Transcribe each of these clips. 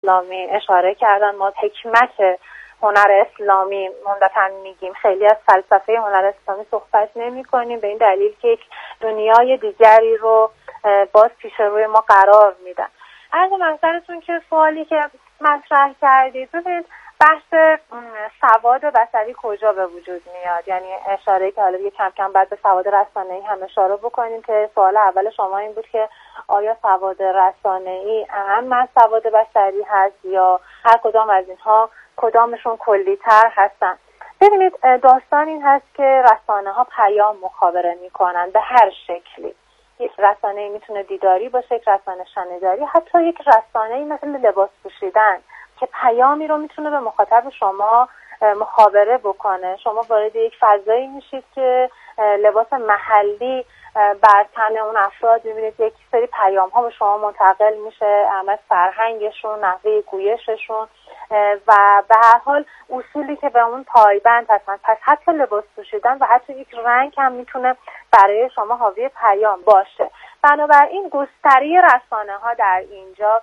اسلامی اشاره کردن. ما حکمت هنر اسلامی عمدتاً میگیم، خیلی از فلسفه هنر اسلامی صحبت نمی کنیم، به این دلیل که یک دنیای دیگری رو باز پیش روی ما قرار میدن. از منظرتون که سوالی که مطرح کردید، ببینید بحث سواد بصری کجا به وجود میاد؟ یعنی اشاره که حالا دیگه کم کم بعد به سواد رسانه‌ای هم اشاره بکنیم که سوال اول شما این بود که آیا سواد رسانه‌ای اهم از سواد بصری هست یا هر کدام از اینها کدامشون کلی‌تر هستن؟ ببینید داستان این هست که رسانه‌ها پیام مخابره میکنن به هر شکلی. یک رسانه‌ای میتونه دیداری باشه، یک رسانه شنیداری، حتی یک رسانه‌ای مثل لباس پوشیدن که پیامی رو میتونه به مخاطب شما مخابره بکنه. شما وارد یک فضایی میشید که لباس محلی بر تن اون افراد میبینید، یک سری پیام ها به شما منتقل میشه، از فرهنگشون، نحوه گویششون و به هر حال اصولی که به اون پایبند هستن. پس حتی لباس پوشیدن و حتی یک رنگ هم میتونه برای شما حاوی پیام باشه. بنابراین گستری رسانه ها در اینجا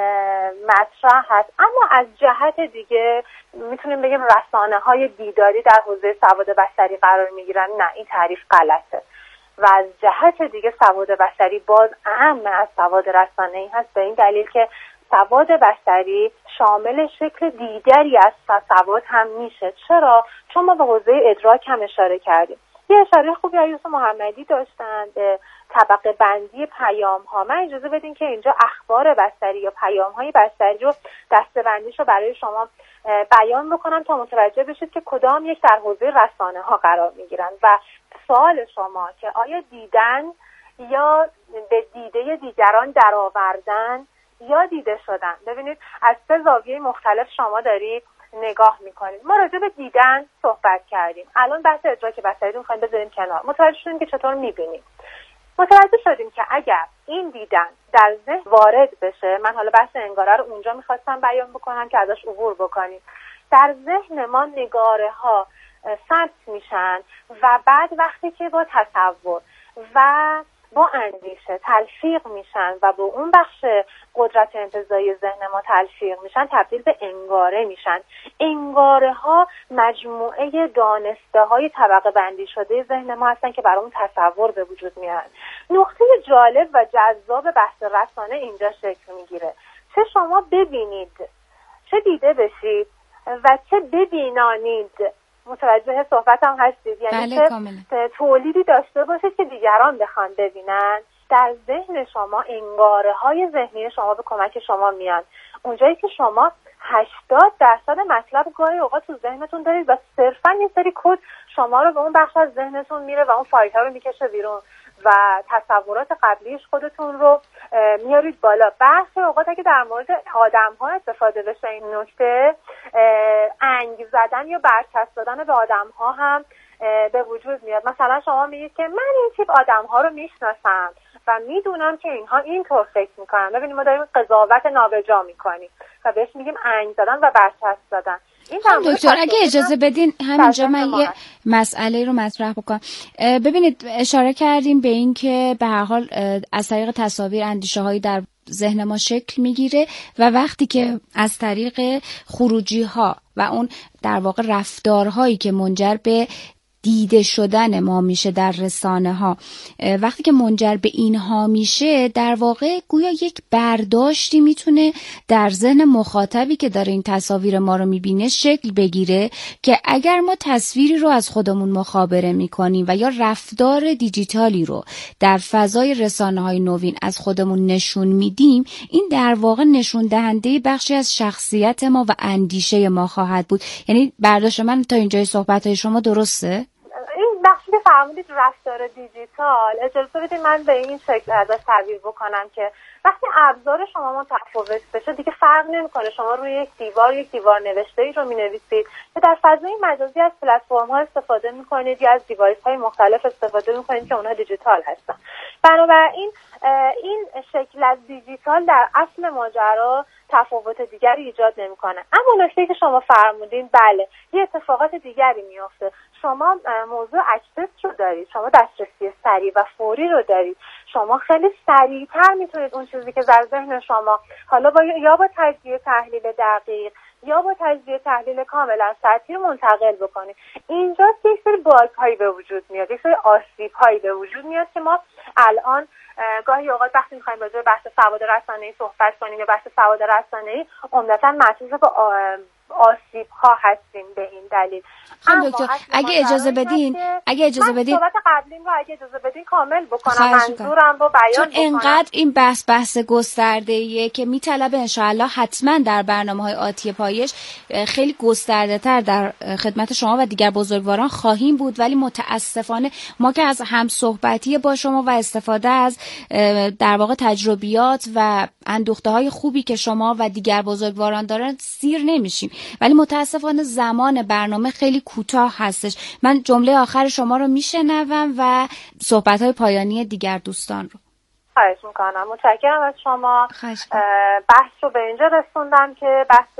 مطرح هست. اما از جهت دیگه میتونیم بگیم رسانه های دیداری در حوزه سواد بصری قرار میگیرن. نه، این تعریف غلطه. و از جهت دیگه سواد بصری باز اهم از سواد رسانه‌ای هست، به این دلیل که سواد بصری شامل شکل دیگری از سواد هم میشه. چرا؟ چون ما به حوزه ادراک هم اشاره کردیم. یه اشاره خوبی یوسف محمدی داشتن به طبقه بندی پیام ها. من اجازه بدین که اینجا اخبار بصری یا پیام های بصری رو دسته بندیش رو برای شما بیان بکنم تا متوجه بشید که کدام یک در حوزه رسانه ها قرار میگیرن. و سوال شما که آیا دیدن یا به دیده دیگران درآوردن یا دیده شدن، ببینید از سه زاویه مختلف شما دارید نگاه میکنید. ما راجع به دیدن صحبت کردیم، الان بحث ادراک بصری رو میخوایم بذاریم کنار. متوجه شدیم که چطور میبینیم. متوجه شدیم که اگر این دیدن در ذهن وارد بشه، من حالا بحث انگاره رو اونجا میخواستم بیان بکنم که ازش عبور بکنیم. در ذهن ما نگاره ها ثبت میشن و بعد وقتی که با تصور و با اندیشه تلفیق میشن و به اون بخش قدرت انتزاعی ذهن ما تلفیق میشن، تبدیل به انگاره میشن. انگاره ها مجموعه دانسته های طبقه بندی شده ذهن ما هستن که برای اون تصور به وجود میان. نقطه جالب و جذاب بحث رسانه اینجا شکل میگیره. چه شما ببینید، چه دیده بشید و چه ببینانید. متوجه صحبتم هستید؟ یعنی بله، تولیدی داشته باشید که دیگران بخوان ببینن. در ذهن شما انگاره های ذهنی شما به کمک شما میان. اونجایی که شما 80% مطلب گاهی اوقات تو ذهنتون دارید و صرفا یه سری کد شما رو به اون بخش از ذهنتون میره و اون فایل ها رو میکشه بیرون و تصورات قبلیش خودتون رو میارید بالا. برخی اوقات اگه در مورد آدم ها استفاده بشه این نکته، انگ زدن یا برچسب دادن به آدم ها هم به وجود میاد. مثلا شما میگید که من این تیپ آدم ها رو میشناسم و میدونم که اینها اینطور فکر میکنن. ببینید ما داریم قضاوت نابجا میکنیم و بهش میگیم انگ زدن و برچسب دادن. دکتر اگه اجازه بدین همینجا من یه مسئله رو مطرح بکنم. ببینید اشاره کردیم به این که به هر حال از طریق تصاویر اندیشه هایی در ذهن ما شکل میگیره و وقتی که از طریق خروجی ها و اون در واقع رفتارهایی که منجر به دیده شدن ما میشه در رسانه ها، وقتی که منجر به اینها میشه در واقع گویا یک برداشتی میتونه در ذهن مخاطبی که داره این تصاویر ما رو میبینه شکل بگیره که اگر ما تصویری رو از خودمون مخابره میکنیم و یا رفتار دیجیتالی رو در فضای رسانه های نوین از خودمون نشون میدیم، این در واقع نشون دهنده بخشی از شخصیت ما و اندیشه ما خواهد بود. یعنی برداشت من تا اینجای صحبت های شما درسته؟ بخشی که فرمودید رفتار دیجیتال، اجازه بدید من به این شکل ازش تعبیر بکنم که وقتی ابزار شما متفاوت بشه دیگه فرق نمیکنه شما روی یک دیوار نوشته‌ای رو می‌نویسید یا در فضای مجازی از پلتفرم‌ها استفاده می‌کنید یا از دیوایس‌های مختلف استفاده می‌کنید که اونها دیجیتال هستن. بنابراین این شکل از دیجیتال در اصل ماجرا تفاوت دیگری ایجاد نمیکنه. اما نکته که شما فرمودین، بله یه اتفاقات دیگری میفته. شما موضوع اکسس رو دارید، شما دسترسی سریع و فوری رو دارید، شما خیلی سریعتر میتونید اون چیزی که در ذهن شما حالا یا با تجزیه تحلیل دقیق یا با تجزیه تحلیل کاملا سطحی منتقل بکنید. اینجا یک سری باگ‌هایی به وجود میاد، یک سری آسیب‌هایی به وجود میاد که ما الان گاهی اوقات وقتی می‌خوایم راجع به بحث سواد رسانه‌ای صحبت کنیم یا بحث سواد رسانه‌ای عمدتاً معطوف به آسیب‌ها هستیم به این دلیل. خب دکتر اگه اجازه بدین صحبت قبلیم رو اگه اجازه بدین کامل بکنم، منظورم رو بیان چون بکنم. انقدر این بحث گسترده‌ایه که میطلبه انشاءالله حتما در برنامه‌های آتی پایش خیلی گسترده‌تر در خدمت شما و دیگر بزرگواران خواهیم بود، ولی متاسفانه ما که از هم صحبتی با شما و استفاده از در واقع تجربیات و اندوخته‌های خوبی که شما و دیگر بزرگواران دارن سیر نمیشیم، ولی متاسفانه زمان برنامه خیلی کوتاه هستش. من جمله آخر شما رو میشنوم و صحبت‌های پایانی دیگر دوستان رو. خواهش میکنم. متشکرم از شما. بحث رو به اینجا رسوندم که بحث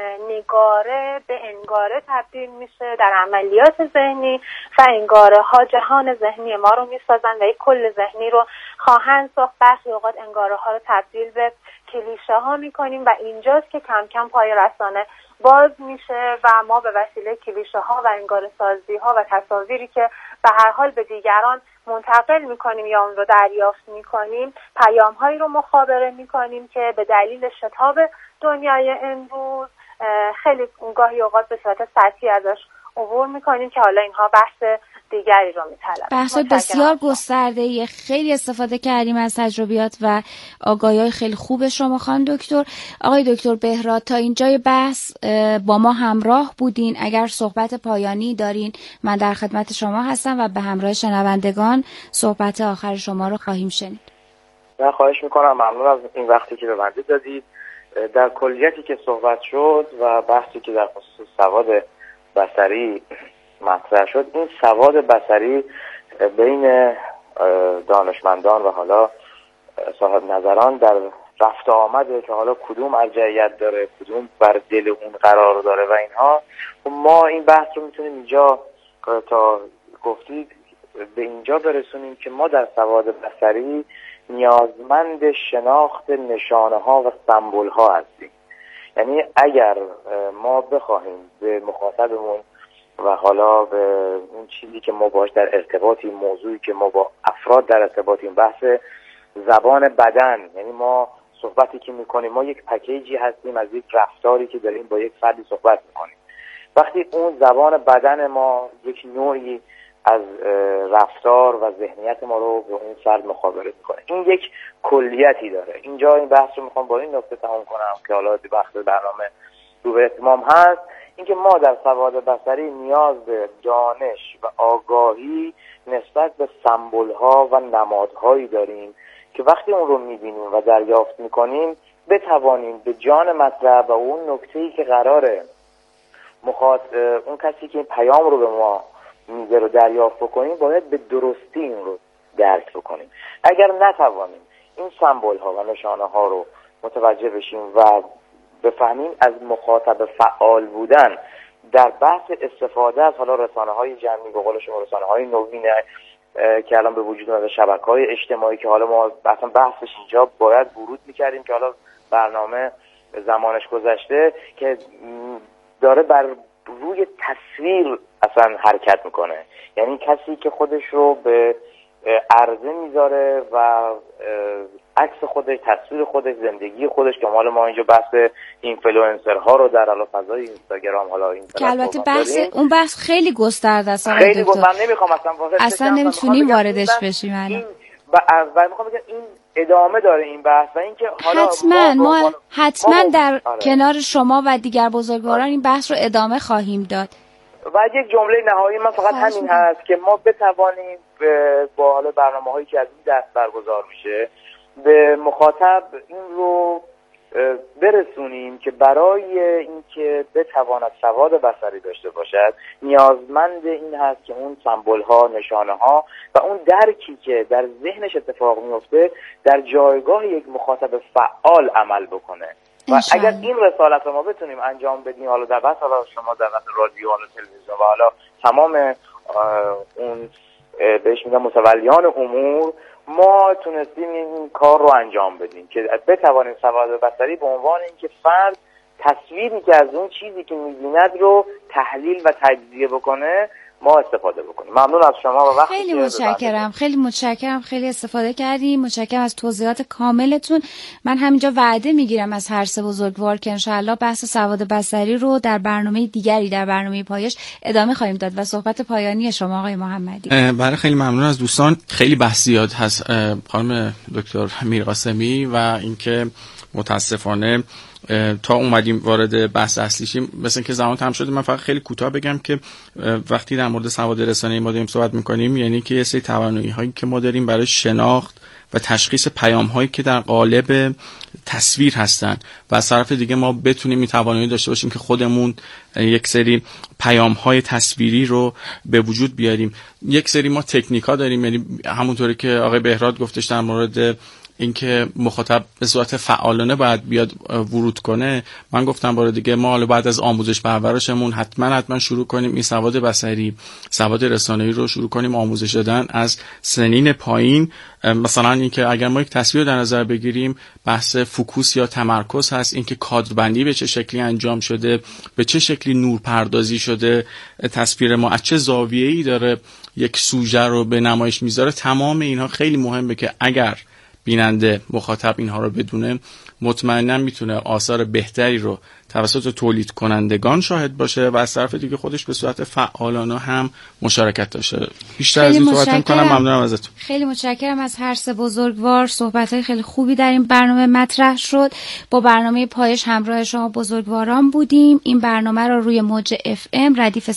نگاره به انگاره تبدیل میشه در عملیات ذهنی و انگاره ها جهان ذهنی ما رو میسازن و یک کل ذهنی رو خواهند ساخت. برخی اوقات انگاره ها رو تبدیل به کلیشه ها میکنیم و اینجاست که کم کم پای رسانه باز میشه و ما به وسیله کلیشه ها و انگاره سازی ها و تصاویری که به هر حال به دیگران منتقل میکنیم یا اون رو دریافت میکنیم پیام هایی رو مخابره میکنیم که به دلیل شتاب دنیای امروز خیلی گاهی اوقات به صورت سطحی ازش عبور میکنیم که حالا اینها بحث دیگری رو میطلبه. بحث بسیار گسترده، خیلی استفاده کردیم از تجربیات و آگاهی‌های خیلی خوب شما خانم دکتر. آقای دکتر بهراد تا اینجای بحث با ما همراه بودین. اگر صحبت پایانی دارین من در خدمت شما هستم و به همراه شنوندگان صحبت آخر شما رو خواهیم شنید. من خواهش میکنم، ممنون از این وقتی که به من دادید. در کلیتی که صحبت شد و بحثی که در خصوص سواد بصری مطرح شد، این سواد بصری بین دانشمندان و حالا صاحب نظران در رفت آمده که حالا کدوم ارجحیت داره، کدوم بر دل اون قرار داره و اینها. ما این بحث رو میتونیم اینجا تا گفتید به اینجا برسونیم که ما در سواد بصری نیازمند شناخت نشانه ها و سمبل ها هستیم. یعنی اگر ما بخواهیم به مخاطبمون و حالا به اون چیزی که ما باش در ارتباطیم، موضوعی که ما با افراد در ارتباطیم، بحث زبان بدن، یعنی ما صحبتی که میکنیم، ما یک پکیجی هستیم از یک رفتاری که داریم با یک فردی صحبت میکنیم. وقتی اون زبان بدن ما یک نوعی از رفتار و ذهنیت ما رو به اون فرد مخابره میکنه، این یک کلیتی داره. اینجا این بحث رو میخوام با این نکته تمام کنم که حالا وقت برنامه رو به اتمام هست، اینکه ما در سواد بصری نیاز به دانش و آگاهی نسبت به سمبول‌ها و نمادهایی داریم که وقتی اون رو می‌بینیم و دریافت می‌کنیم بتوانیم به جان مطلب و اون نکته‌ای که قراره اون کسی که این پیام رو به ما میده رو دریافت بکنیم، باید به درستی این رو درک بکنیم. اگر نتوانیم این سمبول‌ها و نشانه‌ها رو متوجه بشیم و بفهمیم از مخاطب فعال بودن در بحث استفاده از حالا رسانه‌های جمعی، به قول شما رسانه‌های نوین که الان به وجود اومده، شبکه‌های اجتماعی که حالا ما اصلا بحثش اینجا باید ورود می‌کردیم که حالا برنامه زمانش گذشته، که داره بر روی تصویر اصلا حرکت میکنه. یعنی کسی که خودش رو به عرضه میذاره و عکس خودش، تصویر خودش، زندگی خودش، که حالا ما اینجا بحث اینفلوئنسرها رو در حالا فضای اینستاگرام حالا این که البته اون بحث خیلی گسترده است. خیلی گسترده، نمیخوام اصلا نمیتونیم واردش بشیم الان. و میخوام بگم این ادامه داره این بحث و اینکه حالا حتما در کنار شما و دیگر بزرگواران این بحث رو ادامه خواهیم داد. و یک جمله نهایی من فقط همین هست که ما بتوانیم با حالا برنامه‌هایی که از این دست برگزار میشه به مخاطب این رو برسونیم که برای اینکه بتواند سواد بصری داشته باشد نیازمند این هست که اون سمبول‌ها، نشانه‌ها و اون درکی که در ذهنش اتفاق میفته در جایگاه یک مخاطب فعال عمل بکنه. و اگر این رسالت رو ما بتونیم انجام بدیم، حالا در بحث شما در بحث رادیو و تلویزیون و حالا تمام اون بهش میگن متولیان امور، ما تونستیم این کار رو انجام بدیم که بتوانیم سواد بصری به عنوان اینکه فرد تصویری که از اون چیزی که می‌بیند رو تحلیل و تجزیه بکنه ما استفاده بکنیم. ممنون از شما و وقتی خیلی متشکرم، خیلی استفاده کردیم. متشکرم از توضیحات کاملتون. من همینجا وعده میگیرم از هر سه بزرگوار که انشاءالله بحث سواد بصری رو در برنامه دیگری، در برنامه پایش ادامه خواهیم داد. و صحبت پایانی شما آقای محمدی. برای خیلی ممنون از دوستان. خیلی بحث زیاد هست خانم دکتر میرقاسمی و اینکه متاسفانه تا اومدیم وارد بحث اصلی شیم مثلا که زمان تمام شده. من فقط خیلی کوتاه بگم که وقتی در مورد سواد رسانه‌ای ما داریم صحبت می‌کنیم، یعنی که یه سری توانایی‌هایی که ما داریم برای شناخت و تشخیص پیام‌هایی که در قالب تصویر هستن و از طرف دیگه ما بتونیم این توانایی داشته باشیم که خودمون یک سری پیام‌های تصویری رو به وجود بیاریم. یک سری ما تکنیک‌ها داریم، یعنی همونطوری که آقای بهراد گفتش در مورد اینکه مخاطب به صورت فعالانه باید بیاد ورود کنه. من گفتم بار دیگه ما حالا بعد از آموزش پرورشمون حتما شروع کنیم این سواد بصری، سواد رسانه‌ای رو شروع کنیم آموزش دادن از سنین پایین. مثلا اینکه اگر ما یک تصویر در نظر بگیریم، بحث فوکوس یا تمرکز هست، اینکه کادربندی به چه شکلی انجام شده، به چه شکلی نورپردازی شده، تصویر ما از چه زاویه‌ای داره یک سوژه رو به نمایش میذاره. تمام اینها خیلی مهمه که اگر بیننده مخاطب اینها رو بدونه، مطمئنا میتونه آثار بهتری رو توسط تولید کنندگان شاهد باشه و از طرف دیگه خودش به صورت فعالانه هم مشارکت داشته. بیشتر از این صحبت نمی‌کنم. ممنونم ازتون. خیلی متشکرم از هر سه بزرگوار. صحبت‌های خیلی خوبی در این برنامه مطرح شد. با برنامه پایش همراه شما بزرگواران بودیم. این برنامه رو روی موج FM ردیف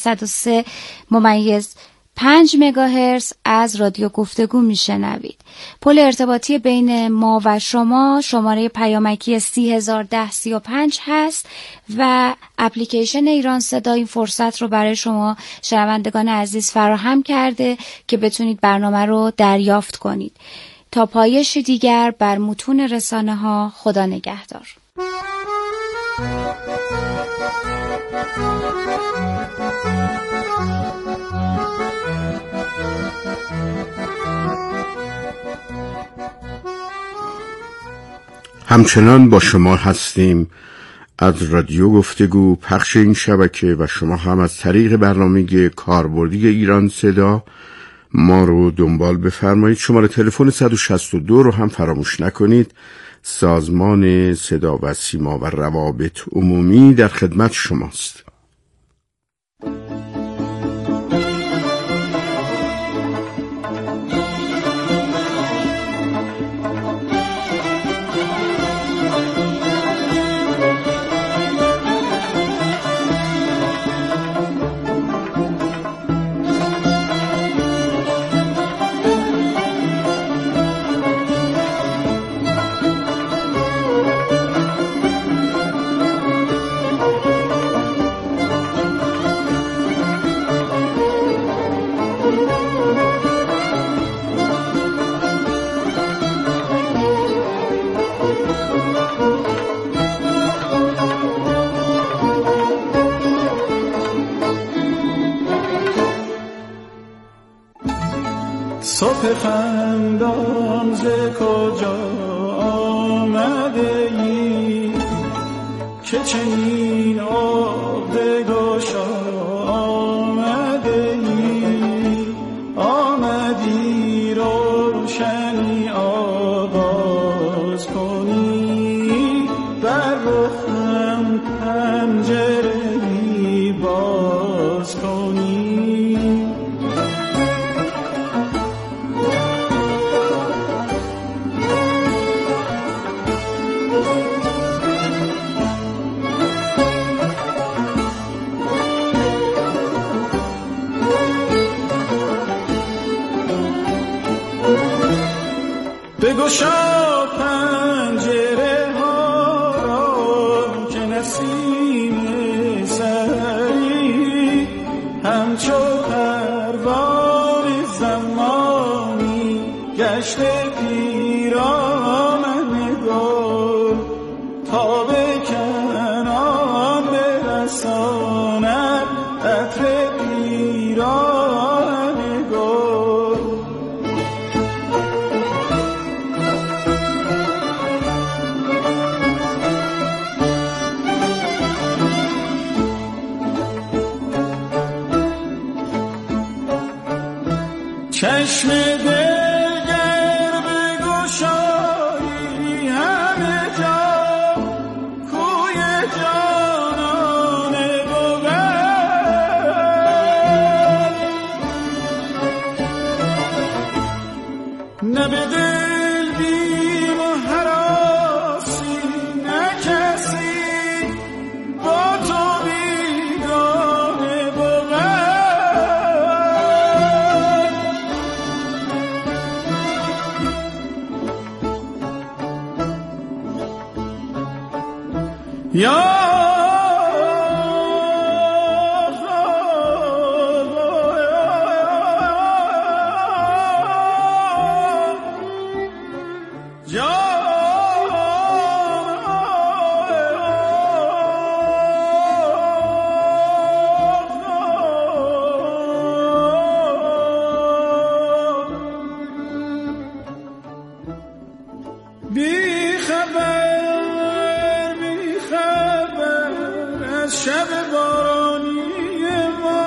103.5 مگاهرتز از رادیو گفتگو میشنوید. پل ارتباطی بین ما و شما شماره پیامکی 301035 هست و اپلیکیشن ایران صدا این فرصت رو برای شما شنوندگان عزیز فراهم کرده که بتونید برنامه رو دریافت کنید. تا پایش دیگر بر متون رسانه ها، خدا نگهدار. همچنان با شما هستیم از رادیو گفتگو، پخش این شبکه، و شما هم از طریق برنامه کاربردی ایران صدا ما رو دنبال بفرمایید. شماره تلفن 162 رو هم فراموش نکنید. سازمان صدا و سیما و روابط عمومی در خدمت شماست. صبح خندان ز کجا آمده ای که چنین آب گشا آمده ای، آمدی روشنی آغاز کنی، بر رخم پنجره‌ای باز کنی. بگشا پنجره ها را که نسیم سحری همچو پروانه زمانی گشته پیرامن گل تا به چشم دلگر بگشایی همه جا کوی جانانه بود. نه به دل بیم و هراسی، نه کسی با تو بیگانه بود. یا بی خبر از شب بارانی ما،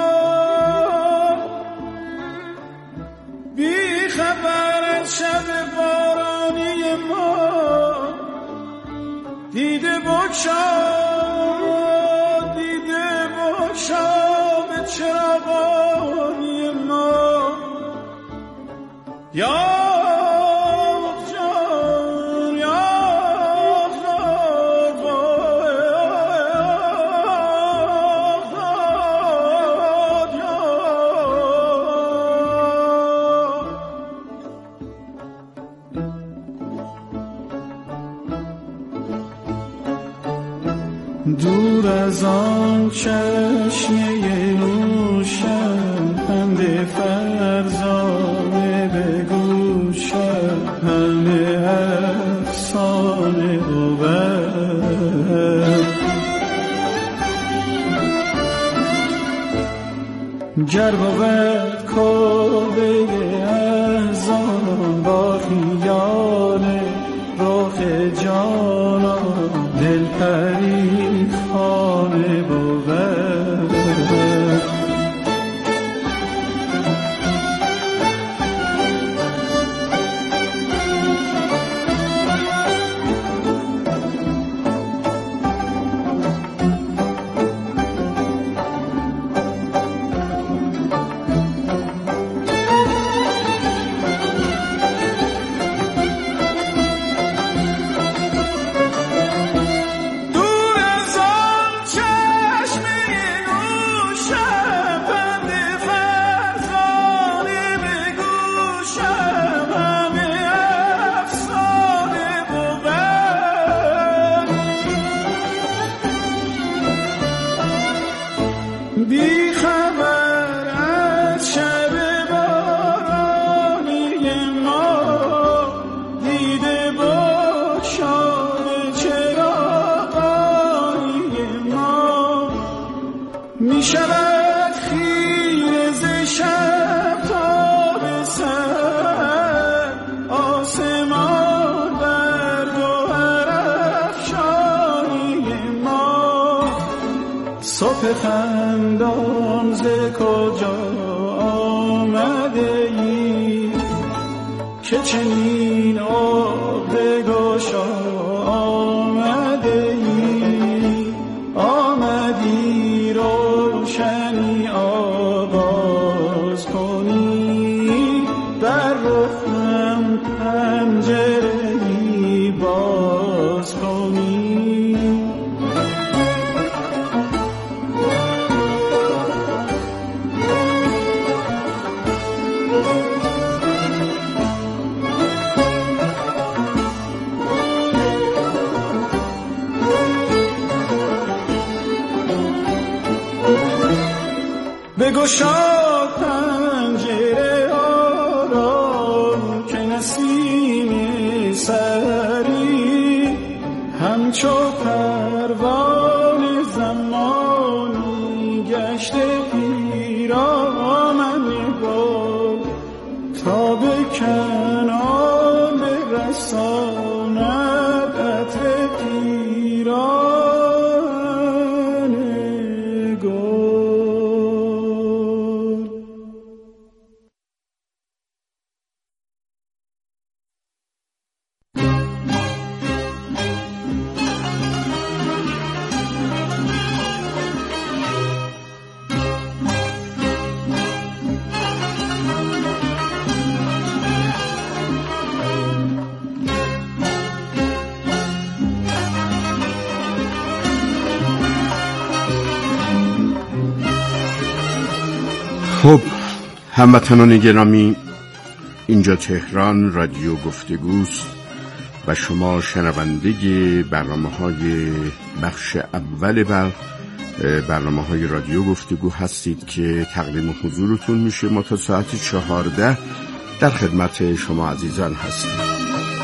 بی خبر از شب بارانی ما، دیده بگشا به چراغانی ما. یا دور از آن چشمه روشن، پند فرزانه به گوشم، همه افسانه بود. گر بود کعبه احزان با خیال رخ جانان، دل پری خانه بود. بی خبر از شب بارانی ما، دیده بگشای چراغانی ما. می شود خیره ز شب تا به سر، آسمان بر گوهر افشانی ما. صبح خندان ز کجا آمده ای که چنین آب بگشا آمده ای؟ آمدی روشنی آغاز کنی، بر رخم پنجره‌ای باز کنی. بگشا پنجره ها را که نسیم سری، همچو پروانه زمانی گشته پیرامن گل، تا به کنار برساند عطر پیران گل. خب هموطنان گرامی، اینجا تهران رادیو گفتگوست و شما شنونده برنامه‌های بخش اول برنامه‌های رادیو گفتگو هستید که تقدیم حضورتون میشه. ما تا ساعت 14 در خدمت شما عزیزان هستیم.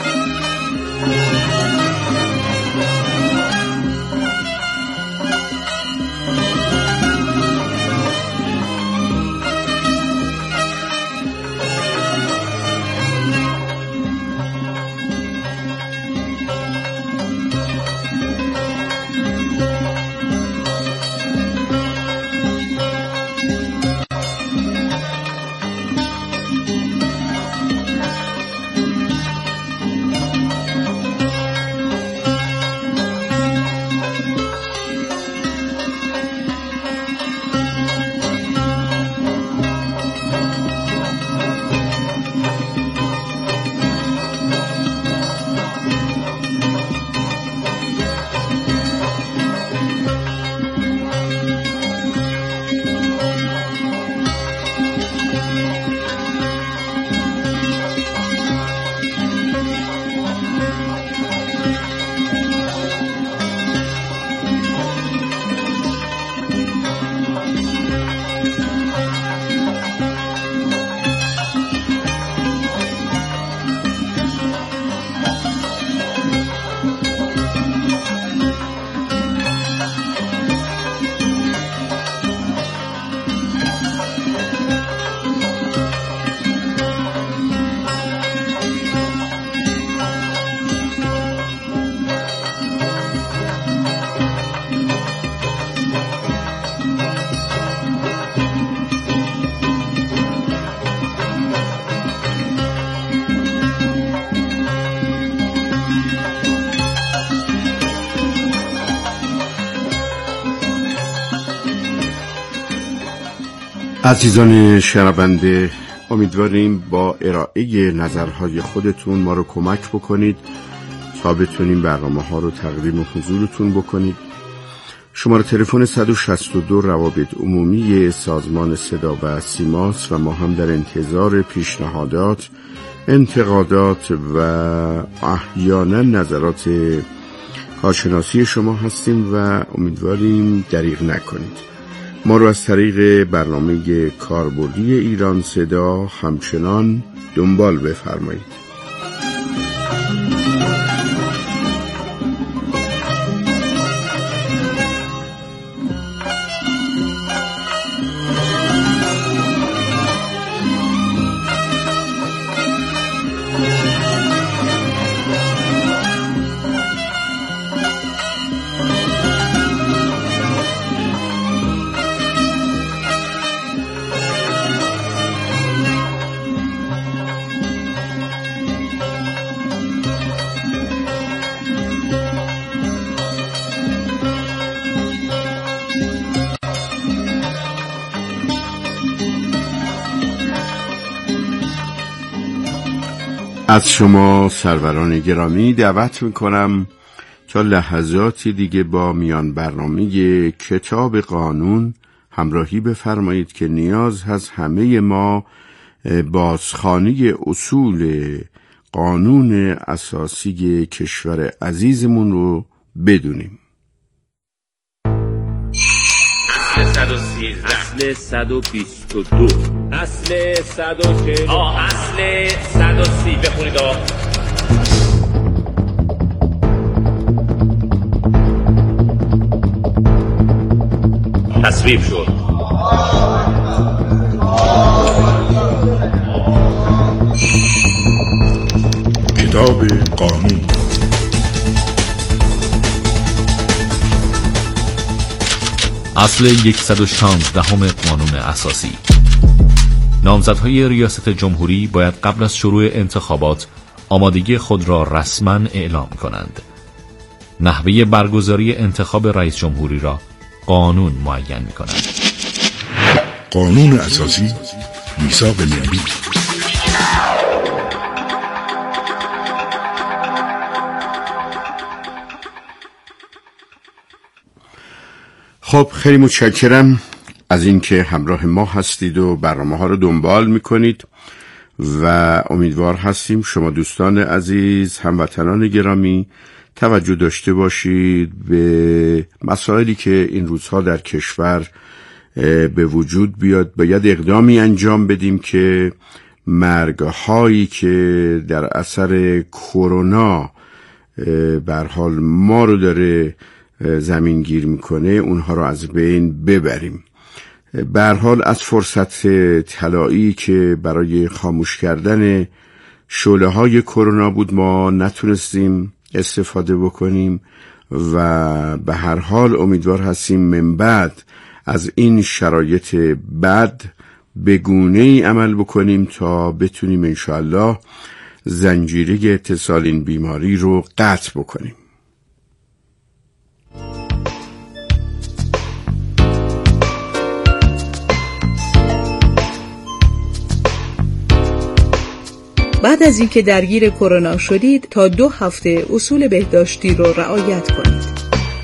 عزیزان شنونده، امیدواریم با ارائه نظرهای خودتون ما رو کمک بکنید تا بتونیم برنامه‌ها رو تقدیم حضورتون بکنید. شماره تلفن 162 روابط عمومی سازمان صدا و سیماست و ما هم در انتظار پیشنهادات، انتقادات و احیانا نظرات کارشناسی شما هستیم و امیدواریم دریغ نکنید. ما رو از طریق برنامه کاربردی ایران صدا همچنان دنبال بفرمایید. از شما سروران گرامی دعوت میکنم تا لحظاتی دیگه با میان برنامه کتاب قانون همراهی بفرمایید که نیاز هست همه ما بازخوانی اصول قانون اساسی کشور عزیزمون رو بدونیم. اصل 122 اصل 140 اصل 130 بخونید تصویب شد. کتاب قانون. اصل 116 قانون اساسی. نامزدهای ریاست جمهوری باید قبل از شروع انتخابات آمادگی خود را رسما اعلام کنند. نحوه برگزاری انتخاب رئیس جمهوری را قانون معین می کند. قانون اساسی، میثاق ملی. خب خیلی متشکرم. از اینکه همراه ما هستید و برنامه ها رو دنبال میکنید و امیدوار هستیم شما دوستان عزیز، هموطنان گرامی توجه داشته باشید به مسائلی که این روزها در کشور به وجود بیاد. باید اقدامی انجام بدیم که مرگ‌هایی که در اثر کرونا به هر حال ما رو داره زمینگیر میکنه اونها رو از بین ببریم. به هر حال از فرصت طلایی که برای خاموش کردن شعله‌های کرونا بود ما نتونستیم استفاده بکنیم و به هر حال امیدوار هستیم من بعد از این شرایط بد به گونه‌ای عمل بکنیم تا بتونیم انشاءالله زنجیره اتصال این بیماری رو قطع بکنیم. بعد از اینکه درگیر کرونا شدید تا 2 هفته اصول بهداشتی رو رعایت کنید.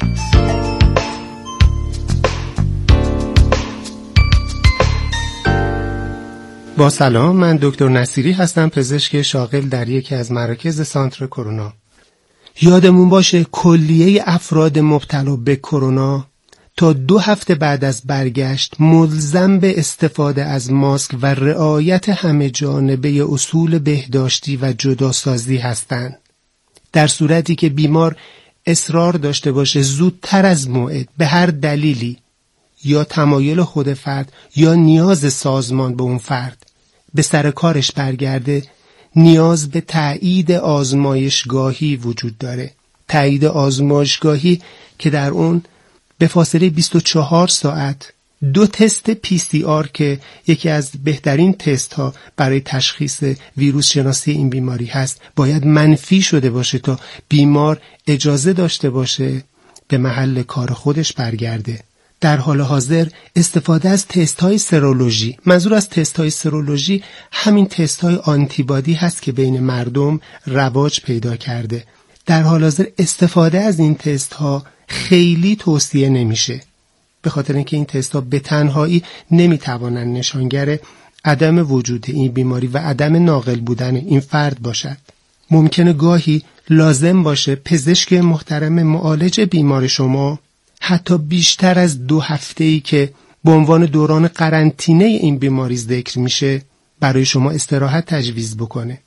با سلام، من دکتر نصیری هستم، پزشک شاغل در یکی از مراکز سانتر کرونا. یادمون باشه کلیه افراد مبتلا به کرونا تا 2 هفته بعد از برگشت ملزم به استفاده از ماسک و رعایت همه جانبه اصول بهداشتی و جداسازی هستند. در صورتی که بیمار اصرار داشته باشه زودتر از موعد به هر دلیلی یا تمایل خود فرد یا نیاز سازمان به اون فرد به سر کارش برگرده، نیاز به تایید آزمایشگاهی وجود داره. تایید آزمایشگاهی که در اون به فاصله 24 ساعت 2 تست PCR که یکی از بهترین تست ها برای تشخیص ویروس شناسی این بیماری هست باید منفی شده باشه تا بیمار اجازه داشته باشه به محل کار خودش برگرده. در حال حاضر استفاده از تست های سرولوژی، منظور از تست های سرولوژی همین تست های آنتیبادی هست که بین مردم رواج پیدا کرده. در حال حاضر استفاده از این تست ها خیلی توصیه نمیشه، به خاطر اینکه این تست ها به تنهایی نمیتوانند نشانگر عدم وجود این بیماری و عدم ناقل بودن این فرد باشد. ممکنه گاهی لازم باشه پزشک محترم معالج بیمار شما حتی بیشتر از 2 هفته‌ای که به عنوان دوران قرنطینه این بیماری ذکر میشه برای شما استراحت تجویز بکنه.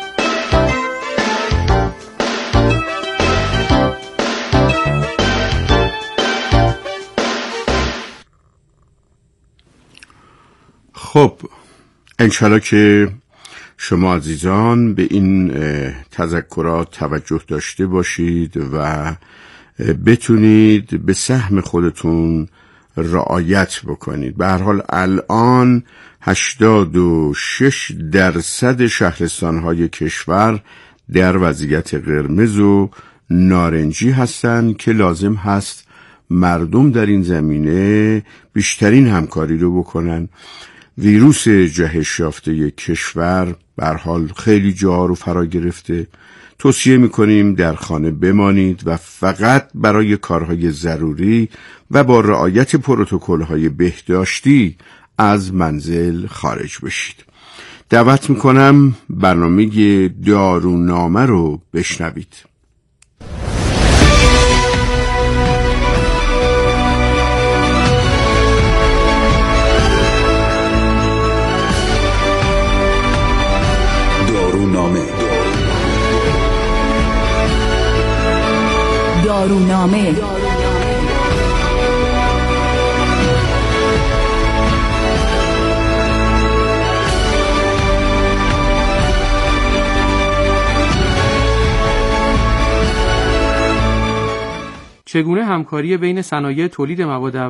خب انشالله که شما عزیزان به این تذکرات توجه داشته باشید و بتونید به سهم خودتون رعایت بکنید. به هر حال الان 86% شهرستان‌های کشور در وضعیت قرمز و نارنجی هستند که لازم هست مردم در این زمینه بیشترین همکاری رو بکنن. ویروس جهش یافته کشور به هر حال خیلی جاها رو فرا گرفته. توصیه میکنیم در خانه بمانید و فقط برای کارهای ضروری و با رعایت پروتکل‌های بهداشتی از منزل خارج بشید. دعوت میکنم برنامه دارونامه رو بشنوید. دارونامه چگونه همکاری بین صنایع تولید مواد